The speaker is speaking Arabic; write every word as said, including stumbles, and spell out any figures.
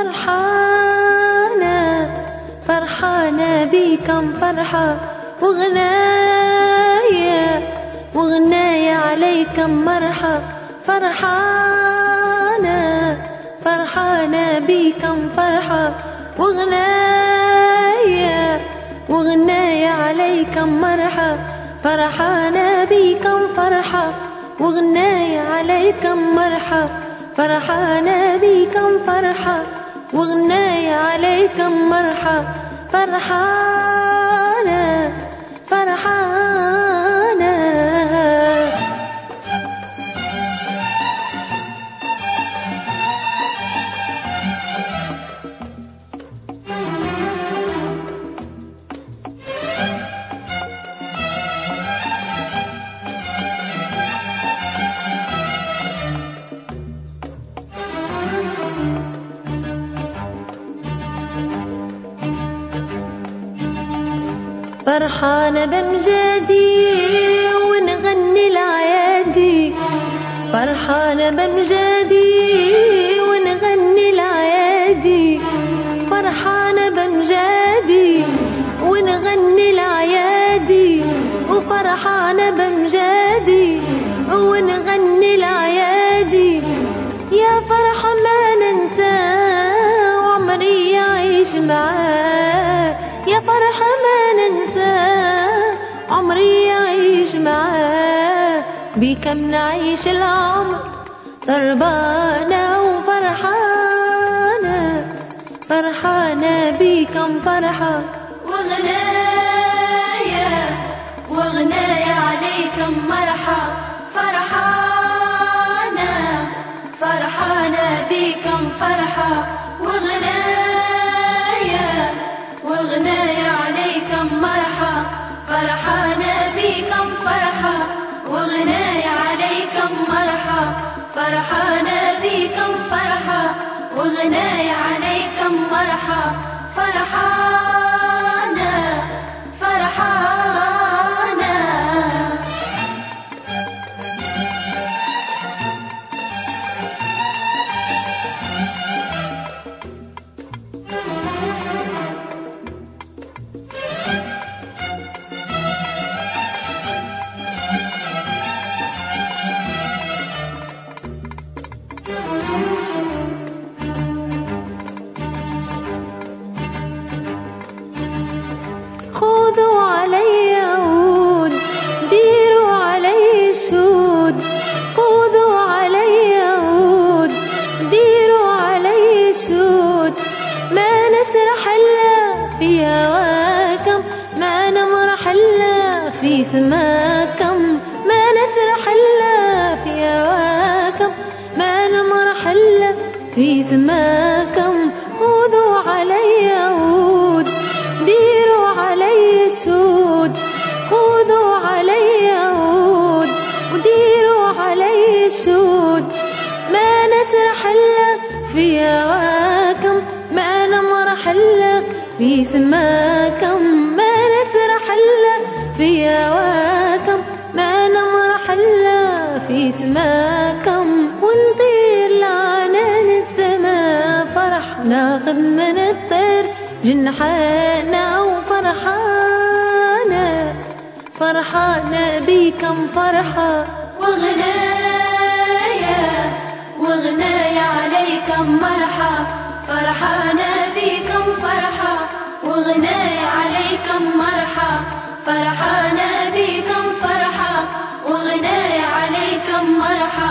فرحانة فرحانة بكم فرحة وغناية وغناية عليكم مرحة. فرحانة فرحانة بكم فرحة وغناية وغناية عليكم مرحة. فرحانة بكم فرحة وغناية عليكم مرحة. فرحانة بكم فرحة وغناية عليكم مرحة. فرحانة فرحانة فرحانة بمجادي ونغني الأعيادي. فرحانة بمجادي ونغني الأعيادي. فرحانة بمجادي ونغني الأعيادي. وفرحانة بمجادي ونغني الأعيادي. يا فرحة ما ننسى وعمري يعيش معاه. يا فرحة ما ننسى عمري يعيش معاه. بكم نعيش العمر ضربانة وفرحانة. فرحانة بكم فرحة وغناية وغناية عليكم مرحة. فرحانة فرحانة بكم فرحة وغناية وغناية عليكم مرحة. فرحانة بكم فرحة وغناية عليكم مرحة. فرحانة بكم فرحة وغناية عليكم مرحة. فرحانة فرحانة خذوا علي عود ديروا علي شهود. خذوا علي عود ديروا علي شهود. ما نسرح إلا في هواكم. ما نمرح إلا في سماكم. ما نسرح إلا في هواكم. ما نمرح إلا في سماكم. خذوا علي عود ديروا علي شهود. خذوا علي عود وديروا علي شهود. ما نسرح إلا في هواكم. ما نمرح إلا في سماكم. ما نسرح إلا في هواكم. ما نمرح إلا في سماكم. ونطير لعنان السماء فرح ناخذ من الطير جنحانا. وفرحانة فرحانة بكم فرحة وغناية وغناية عليكم مرحة. فرحانة بكم فرحة وغناية عليكم مرحة. فرحانة بكم فرحة وغناية عليكم مرحة.